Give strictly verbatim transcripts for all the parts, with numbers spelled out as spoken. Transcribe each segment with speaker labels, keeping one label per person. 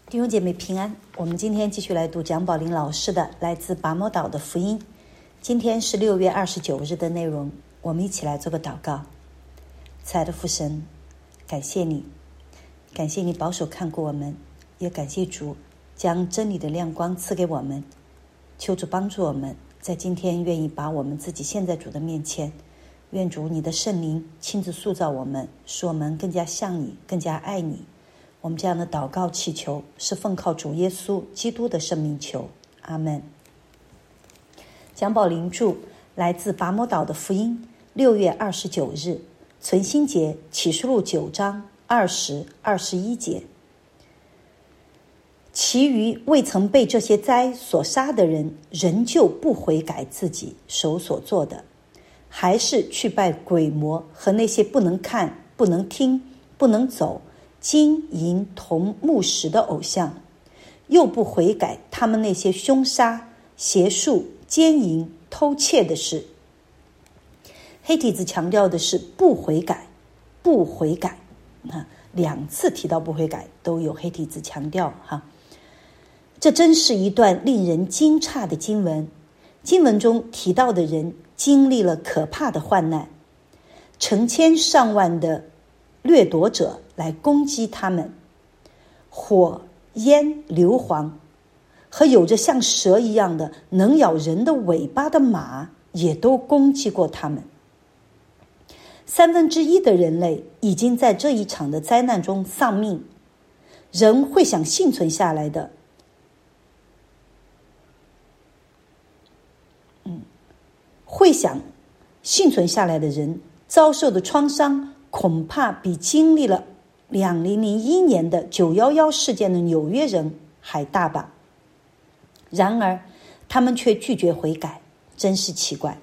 Speaker 1: 弟兄姐妹平安，我们今天继续来读蒋宝林老师的来自拔摩岛的福音。今天是六月二十九日的内容，我们一起来做个祷告。亲爱的父神，感谢你，感谢你保守看顾我们，也感谢主将真理的亮光赐给我们。求主帮助我们，在今天愿意把我们自己献在主的面前，愿主你的圣灵亲自塑造我们，使我们更加像你，更加爱你。我们这样的祷告祈求是奉靠主耶稣基督的圣名求，阿们。蒋宝林著，来自拔摩岛的福音，六月二十九日，存心节，启示录九章二十、二十一节。其余未曾被这些灾所杀的人，仍旧不悔改自己手所做的，还是去拜鬼魔和那些不能看、不能听、不能走、金银铜木石的偶像，又不悔改他们那些凶杀、邪术、奸淫、偷窃的事。黑体字强调的是不悔改，不悔改，两次提到不悔改都有黑体字强调哈。这真是一段令人惊诧的经文。经文中提到的人经历了可怕的患难，成千上万的掠夺者来攻击他们，火、烟、硫磺和有着像蛇一样的能咬人的尾巴的马也都攻击过他们。三分之一的人类已经在这一场的灾难中丧命。人会想幸存下来的嗯，会想幸存下来的人遭受的创伤恐怕比经历了二零零一年的九一一事件的纽约人还大吧。然而他们却拒绝悔改，真是奇怪。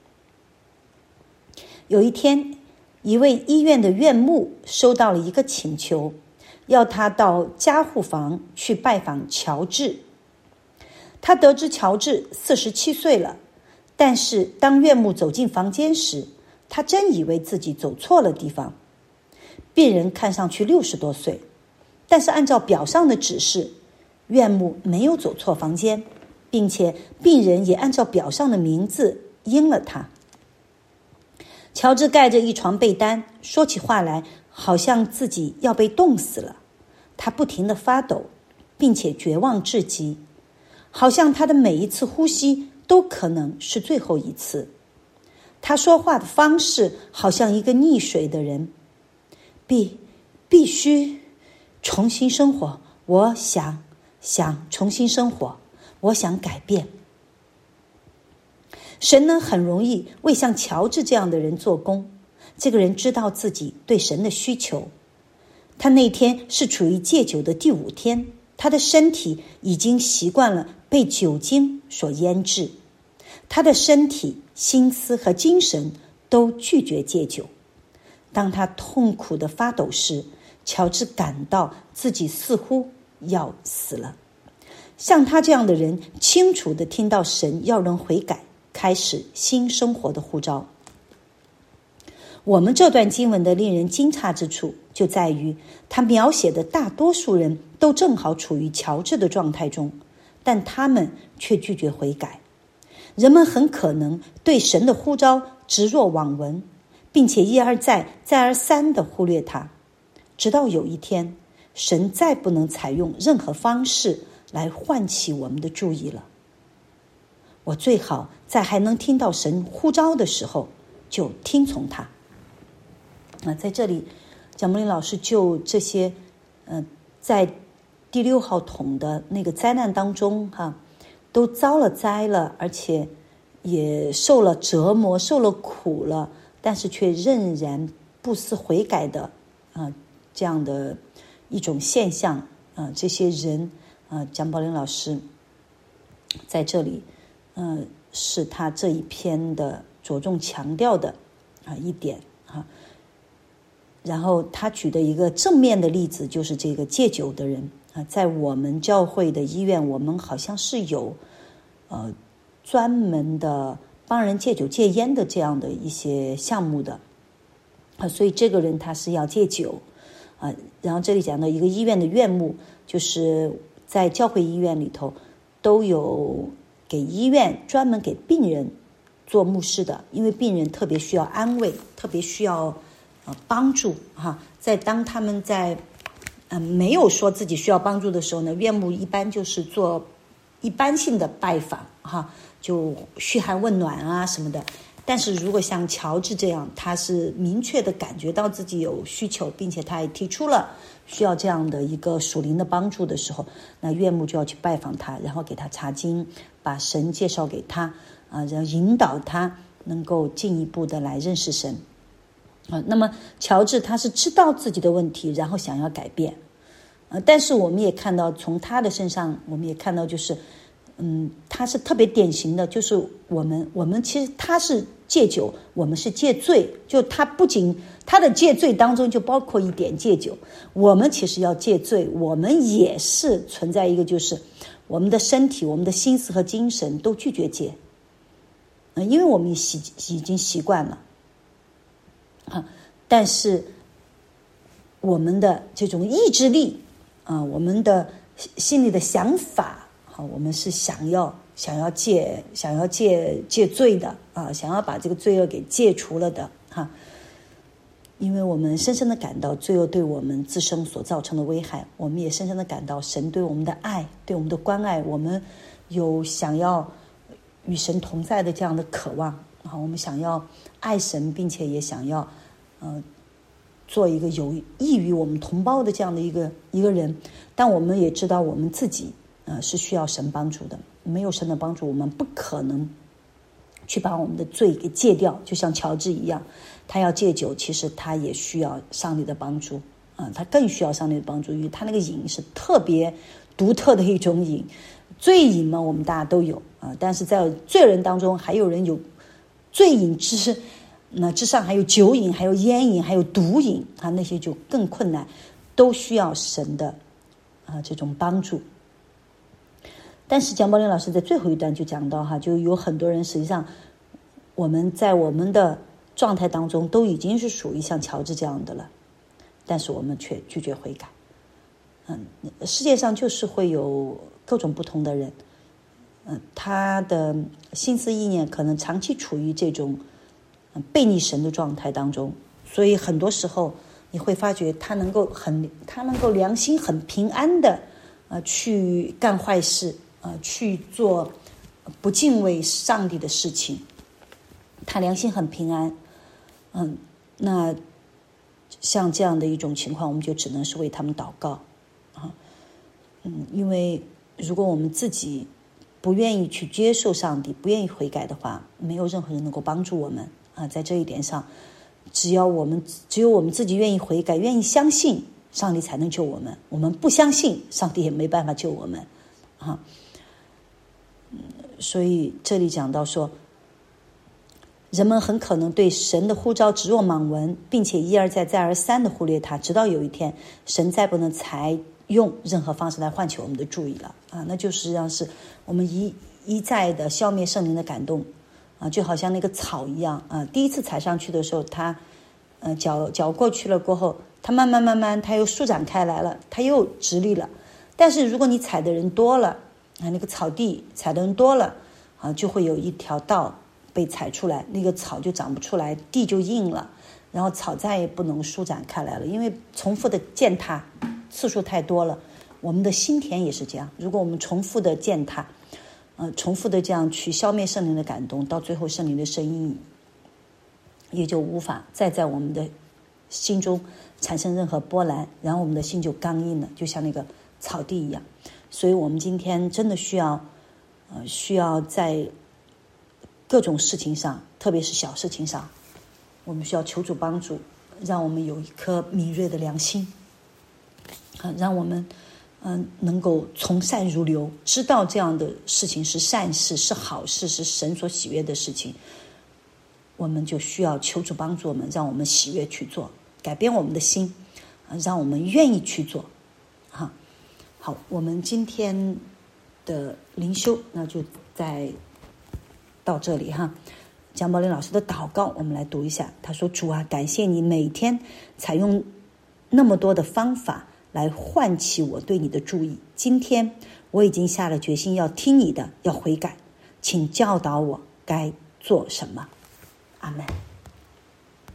Speaker 1: 有一天，一位医院的院牧收到了一个请求，要他到加护房去拜访乔治。他得知乔治四十七岁了，但是当院牧走进房间时，他真以为自己走错了地方。病人看上去六十多岁，但是按照表上的指示，院牧没有走错房间，并且病人也按照表上的名字应了他。乔治盖着一床被单，说起话来好像自己要被冻死了。他不停地发抖，并且绝望至极，好像他的每一次呼吸都可能是最后一次。他说话的方式好像一个溺水的人，必必须重新生活，我想想重新生活，我想改变。神呢，很容易为像乔治这样的人做工。这个人知道自己对神的需求。他那天是处于戒酒的第五天，他的身体已经习惯了被酒精所腌制，他的身体、心思和精神都拒绝戒酒。当他痛苦地发抖时，乔治感到自己似乎要死了。像他这样的人，清楚地听到神要人悔改，开始新生活的呼召。我们这段经文的令人惊诧之处，就在于他描写的大多数人都正好处于乔治的状态中，但他们却拒绝悔改。人们很可能对神的呼召置若罔闻，并且一而再再而三地忽略它，直到有一天，神再不能采用任何方式来唤起我们的注意了。我最好在还能听到神呼召的时候就听从他。啊，在这里蒋木林老师就这些呃，在第六号桶的那个灾难当中哈、啊，都遭了灾了，而且也受了折磨，受了苦了，但是却仍然不思悔改的啊，这样的一种现象啊，这些人啊，蒋宝林老师在这里嗯、呃，是他这一篇的着重强调的啊一点啊。然后他举的一个正面的例子就是这个戒酒的人啊，在我们教会的医院，我们好像是有呃专门的帮人戒酒戒烟的这样的一些项目的啊，所以这个人他是要戒酒啊。然后这里讲到一个医院的院牧，就是在教会医院里头都有给医院专门给病人做牧师的，因为病人特别需要安慰，特别需要呃帮助哈。在当他们在嗯、呃、没有说自己需要帮助的时候呢，院牧一般就是做一般性的拜访哈，就嘘寒问暖啊什么的。但是如果像乔治这样，他是明确的感觉到自己有需求，并且他也提出了需要这样的一个属灵的帮助的时候，那院牧就要去拜访他，然后给他查经，把神介绍给他啊，然后引导他能够进一步的来认识神啊。那么乔治他是知道自己的问题，然后想要改变啊。但是我们也看到从他的身上，我们也看到就是嗯，他是特别典型的，就是我们我们其实他是戒酒，我们是戒罪，就他不仅他的戒罪当中就包括一点戒酒，我们其实要戒罪，我们也是存在一个就是我们的身体、我们的心思和精神都拒绝戒，嗯，因为我们习已经习惯了啊，但是我们的这种意志力啊，我们的心里的想法。啊，我们是想要想要戒想要戒戒罪的啊，想要把这个罪恶给戒除了的哈、啊，因为我们深深的感到罪恶对我们自身所造成的危害，我们也深深的感到神对我们的爱，对我们的关爱，我们有想要与神同在的这样的渴望啊，我们想要爱神，并且也想要呃做一个有益于我们同胞的这样的一个一个人，但我们也知道我们自己。呃，是需要神帮助的，没有神的帮助，我们不可能去把我们的罪给戒掉。就像乔治一样，他要戒酒，其实他也需要上帝的帮助啊、呃，他更需要上帝的帮助，因为他那个瘾是特别独特的一种瘾。醉瘾嘛，我们大家都有啊、呃，但是在罪人当中，还有人有醉瘾之那之上，还有酒瘾，还有烟瘾，还有毒瘾啊，那些就更困难，都需要神的啊、呃、这种帮助。但是蒋宝林老师在最后一段就讲到哈，就有很多人实际上我们在我们的状态当中都已经是属于像乔治这样的了，但是我们却拒绝悔改。嗯，世界上就是会有各种不同的人，嗯，他的心思意念可能长期处于这种背逆神的状态当中，所以很多时候你会发觉他能够很他能够良心很平安的呃去干坏事。呃，去做不敬畏上帝的事情，他良心很平安。嗯，那像这样的一种情况，我们就只能是为他们祷告啊。嗯，因为如果我们自己不愿意去接受上帝，不愿意悔改的话，没有任何人能够帮助我们啊。在这一点上，只要我们只有我们自己愿意悔改，愿意相信上帝才能救我们。我们不相信，上帝也没办法救我们啊。所以这里讲到说，人们很可能对神的呼召置若罔闻，并且一而再再而三的忽略它，直到有一天神再不能采用任何方式来唤起我们的注意了啊，那就实际上是我们一一再的消灭圣灵的感动啊，就好像那个草一样啊，第一次踩上去的时候，它呃脚脚过去了过后，它慢慢慢慢它又舒展开来了，它又直立了。但是如果你踩的人多了啊，那个草地踩的人多了啊，就会有一条道被踩出来，那个草就长不出来，地就硬了，然后草再也不能舒展开来了，因为重复的践踏次数太多了。我们的心田也是这样，如果我们重复的践踏呃，重复的这样去消灭圣灵的感动，到最后圣灵的声音也就无法再在我们的心中产生任何波澜，然后我们的心就刚硬了，就像那个草地一样。所以我们今天真的需要呃，需要在各种事情上，特别是小事情上，我们需要求主帮助，让我们有一颗敏锐的良心啊，让我们嗯、呃，能够从善如流，知道这样的事情是善事，是好事，是神所喜悦的事情，我们就需要求主帮助我们，让我们喜悦去做，改变我们的心啊，让我们愿意去做哈。好，我们今天的灵修那就在到这里哈。蒋宝林老师的祷告我们来读一下，他说：主啊，感谢你每天采用那么多的方法来唤起我对你的注意。今天我已经下了决心要听你的，要悔改，请教导我该做什么。阿们。